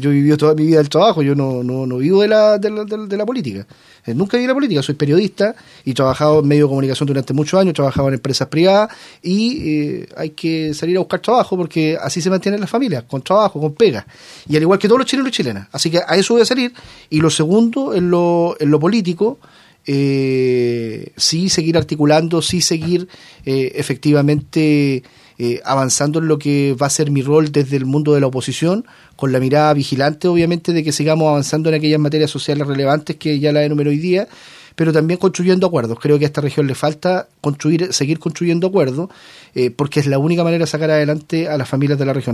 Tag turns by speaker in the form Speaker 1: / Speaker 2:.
Speaker 1: yo he vivido toda mi vida del trabajo, yo no vivo de la política. Nunca viví de la política, soy periodista y he trabajado en medios de comunicación durante muchos años, he trabajado en empresas privadas y hay que salir a buscar trabajo porque así se mantienen las familias, con trabajo, con pega. Y al igual que todos los chilenos y chilenas. Así que a eso voy a salir. Y lo segundo, en lo político, sí seguir articulando, sí seguir efectivamente avanzando en lo que va a ser mi rol desde el mundo de la oposición, con la mirada vigilante obviamente de que sigamos avanzando en aquellas materias sociales relevantes que ya la enumeré hoy día, pero también construyendo acuerdos. Creo que a esta región le falta seguir construyendo acuerdos, porque es la única manera de sacar adelante a las familias de la región.